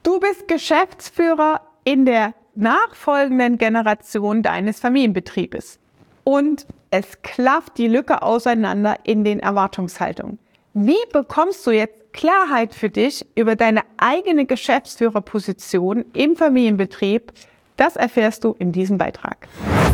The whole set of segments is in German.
Du bist Geschäftsführer in der nachfolgenden Generation deines Familienbetriebes und es klafft die Lücke auseinander in den Erwartungshaltungen. Wie bekommst du jetzt Klarheit für dich über deine eigene Geschäftsführerposition im Familienbetrieb? Das erfährst du in diesem Beitrag.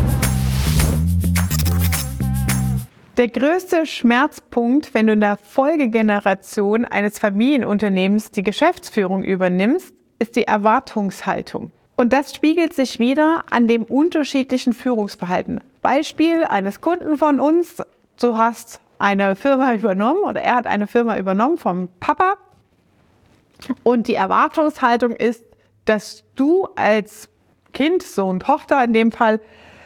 Der größte Schmerzpunkt, wenn du in der Folgegeneration eines Familienunternehmens die Geschäftsführung übernimmst, ist die Erwartungshaltung. Und das spiegelt sich wieder an dem unterschiedlichen Führungsverhalten. Beispiel eines Kunden von uns, du hast eine Firma übernommen oder er hat eine Firma übernommen vom Papa und die Erwartungshaltung ist, dass du als Kind, Sohn, Tochter in dem Fall,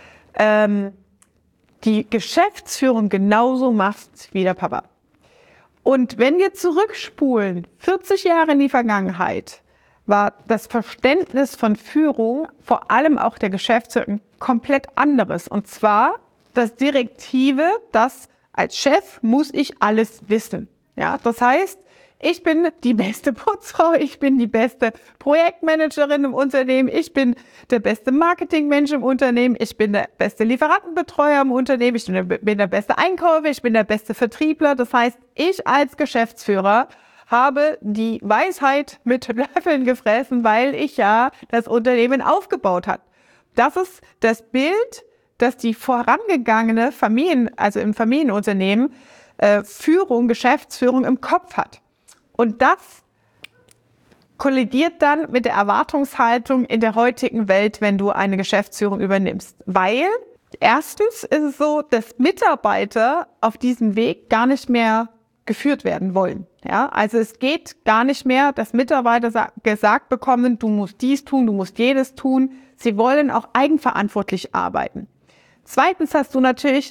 die Geschäftsführung genauso machst wie der Papa. Und wenn wir zurückspulen, 40 Jahre in die Vergangenheit, war das Verständnis von Führung, vor allem auch der Geschäftsführung, komplett anderes. Und zwar das Direktive, dass als Chef muss ich alles wissen. Ja, das heißt, ich bin die beste Putzfrau, ich bin die beste Projektmanagerin im Unternehmen, ich bin der beste Marketingmensch im Unternehmen, ich bin der beste Lieferantenbetreuer im Unternehmen, ich bin der beste Einkäufer, ich bin der beste Vertriebler. Das heißt, ich als Geschäftsführer habe die Weisheit mit Löffeln gefressen, weil ich ja das Unternehmen aufgebaut habe. Das ist das Bild, das die vorangegangene im Familienunternehmen Geschäftsführung im Kopf hat. Und das kollidiert dann mit der Erwartungshaltung in der heutigen Welt, wenn du eine Geschäftsführung übernimmst. Weil erstens ist es so, dass Mitarbeiter auf diesem Weg gar nicht mehr geführt werden wollen. Ja, also es geht gar nicht mehr, dass Mitarbeiter gesagt bekommen, du musst dies tun, du musst jedes tun. Sie wollen auch eigenverantwortlich arbeiten. Zweitens hast du natürlich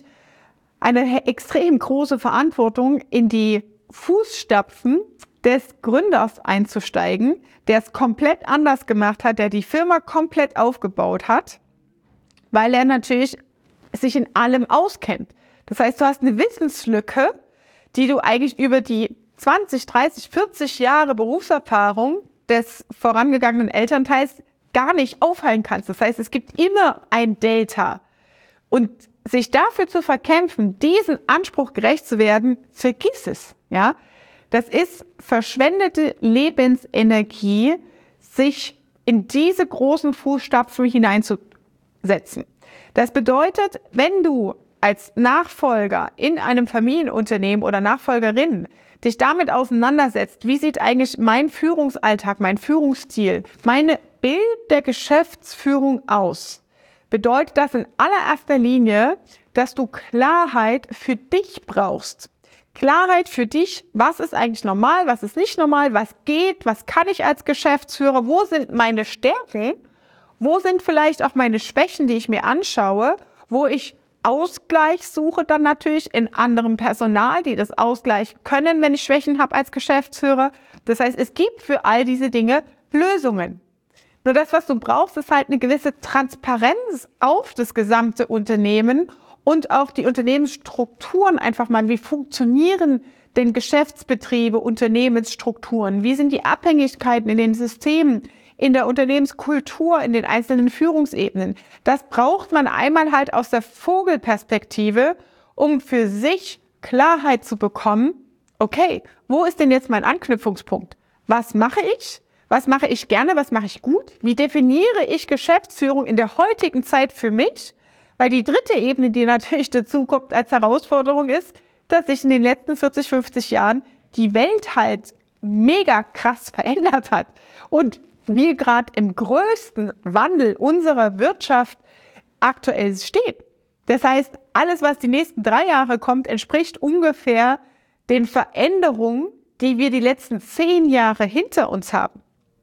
eine extrem große Verantwortung, in die Fußstapfen des Gründers einzusteigen, der es komplett anders gemacht hat, der die Firma komplett aufgebaut hat, weil er natürlich sich in allem auskennt. Das heißt, du hast eine Wissenslücke, die du eigentlich über die 20, 30, 40 Jahre Berufserfahrung des vorangegangenen Elternteils gar nicht aufhalten kannst. Das heißt, es gibt immer ein Delta. Und sich dafür zu verkämpfen, diesen Anspruch gerecht zu werden, vergiss es. Ja? Das ist verschwendete Lebensenergie, sich in diese großen Fußstapfen hineinzusetzen. Das bedeutet, wenn du als Nachfolger in einem Familienunternehmen oder Nachfolgerin dich damit auseinandersetzt, wie sieht eigentlich mein Führungsalltag, mein Führungsstil, meine Bild der Geschäftsführung aus, bedeutet das in allererster Linie, dass du Klarheit für dich brauchst. Klarheit für dich, was ist eigentlich normal, was ist nicht normal, was geht, was kann ich als Geschäftsführer, wo sind meine Stärken, wo sind vielleicht auch meine Schwächen, die ich mir anschaue, wo ich Ausgleich suche dann natürlich in anderem Personal, die das ausgleichen können, wenn ich Schwächen habe als Geschäftsführer. Das heißt, es gibt für all diese Dinge Lösungen. Nur das, was du brauchst, ist halt eine gewisse Transparenz auf das gesamte Unternehmen und auf die Unternehmensstrukturen einfach mal. Wie funktionieren denn Geschäftsbetriebe, Unternehmensstrukturen? Wie sind die Abhängigkeiten in den Systemen, in der Unternehmenskultur, in den einzelnen Führungsebenen? Das braucht man einmal halt aus der Vogelperspektive, um für sich Klarheit zu bekommen. Okay, wo ist denn jetzt mein Anknüpfungspunkt? Was mache ich? Was mache ich gerne? Was mache ich gut? Wie definiere ich Geschäftsführung in der heutigen Zeit für mich? Weil die dritte Ebene, die natürlich dazu kommt als Herausforderung ist, dass sich in den letzten 40, 50 Jahren die Welt halt mega krass verändert hat. Und wir gerade im größten Wandel unserer Wirtschaft aktuell stehen. Das heißt, alles, was die nächsten 3 Jahre kommt, entspricht ungefähr den Veränderungen, die wir die letzten 10 Jahre hinter uns haben.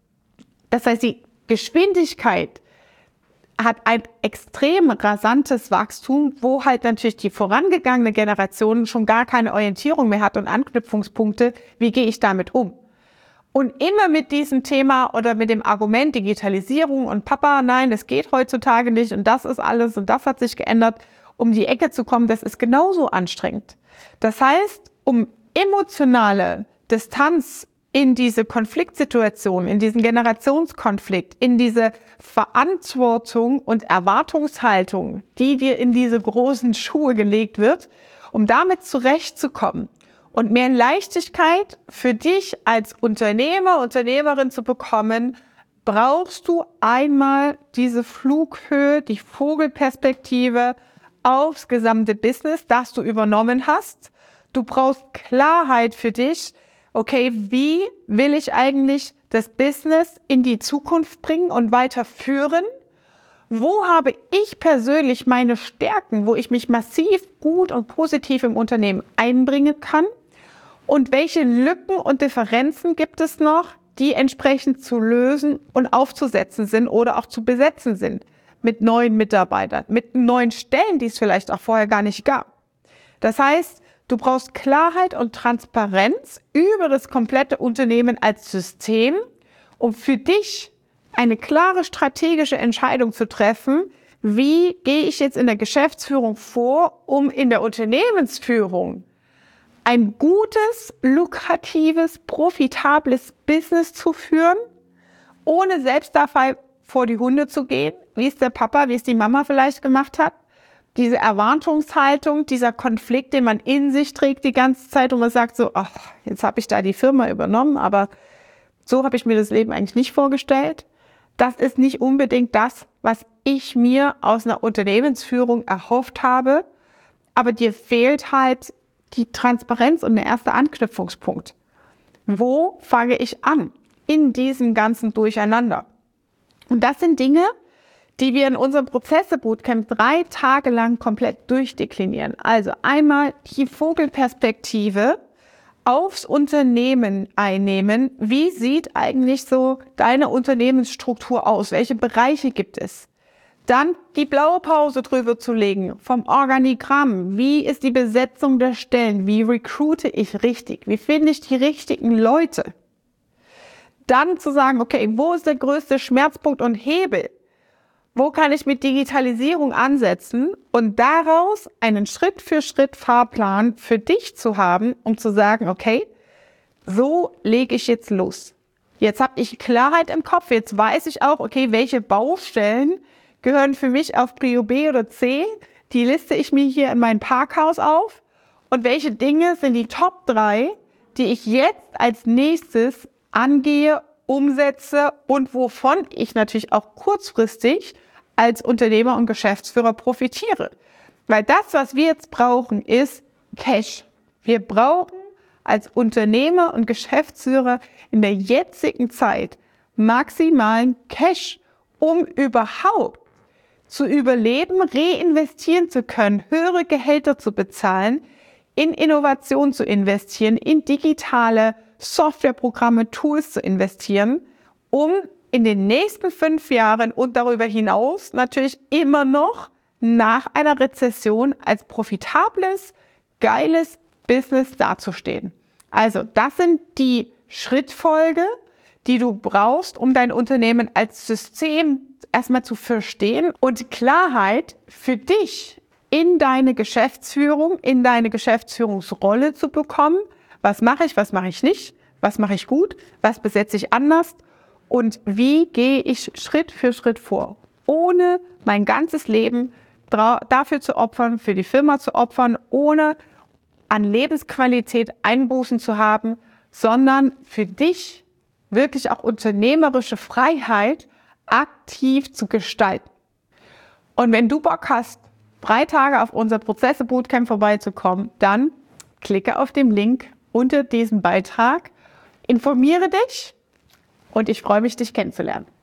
Das heißt, die Geschwindigkeit hat ein extrem rasantes Wachstum, wo halt natürlich die vorangegangene Generation schon gar keine Orientierung mehr hat und Anknüpfungspunkte. Wie gehe ich damit um? Und immer mit diesem Thema oder mit dem Argument Digitalisierung und Papa, nein, das geht heutzutage nicht und das ist alles und das hat sich geändert, um die Ecke zu kommen, das ist genauso anstrengend. Das heißt, um emotionale Distanz in diese Konfliktsituation, in diesen Generationskonflikt, in diese Verantwortung und Erwartungshaltung, die dir in diese großen Schuhe gelegt wird, um damit zurechtzukommen und mehr Leichtigkeit für dich als Unternehmer, Unternehmerin zu bekommen, brauchst du einmal diese Flughöhe, die Vogelperspektive aufs gesamte Business, das du übernommen hast. Du brauchst Klarheit für dich. Okay, wie will ich eigentlich das Business in die Zukunft bringen und weiterführen? Wo habe ich persönlich meine Stärken, wo ich mich massiv gut und positiv im Unternehmen einbringen kann? Und welche Lücken und Differenzen gibt es noch, die entsprechend zu lösen und aufzusetzen sind oder auch zu besetzen sind mit neuen Mitarbeitern, mit neuen Stellen, die es vielleicht auch vorher gar nicht gab. Das heißt, du brauchst Klarheit und Transparenz über das komplette Unternehmen als System, um für dich eine klare strategische Entscheidung zu treffen, wie gehe ich jetzt in der Geschäftsführung vor, um in der Unternehmensführung ein gutes, lukratives, profitables Business zu führen, ohne selbst dabei vor die Hunde zu gehen, wie es der Papa, wie es die Mama vielleicht gemacht hat. Diese Erwartungshaltung, dieser Konflikt, den man in sich trägt die ganze Zeit und man sagt so, ach, jetzt habe ich da die Firma übernommen, aber so habe ich mir das Leben eigentlich nicht vorgestellt. Das ist nicht unbedingt das, was ich mir aus einer Unternehmensführung erhofft habe, aber dir fehlt halt die Transparenz und der erste Anknüpfungspunkt. Wo fange ich an in diesem ganzen Durcheinander? Und das sind Dinge, die wir in unserem Prozesse-Bootcamp 3 Tage lang komplett durchdeklinieren. Also einmal die Vogelperspektive aufs Unternehmen einnehmen. Wie sieht eigentlich so deine Unternehmensstruktur aus? Welche Bereiche gibt es? Dann die Blaupause drüber zu legen vom Organigramm. Wie ist die Besetzung der Stellen? Wie recruite ich richtig? Wie finde ich die richtigen Leute? Dann zu sagen, okay, wo ist der größte Schmerzpunkt und Hebel? Wo kann ich mit Digitalisierung ansetzen und daraus einen Schritt-für-Schritt-Fahrplan für dich zu haben, um zu sagen, okay, so lege ich jetzt los. Jetzt habe ich Klarheit im Kopf, jetzt weiß ich auch, okay, welche Baustellen gehören für mich auf Prio B oder C, die liste ich mir hier in mein Parkhaus auf und welche Dinge sind die Top 3, die ich jetzt als nächstes angehe, umsetze und wovon ich natürlich auch kurzfristig als Unternehmer und Geschäftsführer profitiere. Weil das, was wir jetzt brauchen, ist Cash. Wir brauchen als Unternehmer und Geschäftsführer in der jetzigen Zeit maximalen Cash, um überhaupt zu überleben, reinvestieren zu können, höhere Gehälter zu bezahlen, in Innovation zu investieren, in digitale Softwareprogramme, Tools zu investieren, um in den nächsten 5 Jahren und darüber hinaus natürlich immer noch nach einer Rezession als profitables, geiles Business dazustehen. Also das sind die Schrittfolge, die du brauchst, um dein Unternehmen als System erstmal zu verstehen und Klarheit für dich in deine Geschäftsführung, in deine Geschäftsführungsrolle zu bekommen. Was mache ich nicht? Was mache ich gut? Was besetze ich anders? Und wie gehe ich Schritt für Schritt vor, ohne mein ganzes Leben dafür zu opfern, für die Firma zu opfern, ohne an Lebensqualität Einbußen zu haben, sondern für dich wirklich auch unternehmerische Freiheit aktiv zu gestalten. Und wenn du Bock hast, 3 Tage auf unser Prozesse-Bootcamp vorbeizukommen, dann klicke auf den Link unter diesem Beitrag, informiere dich und ich freue mich, dich kennenzulernen.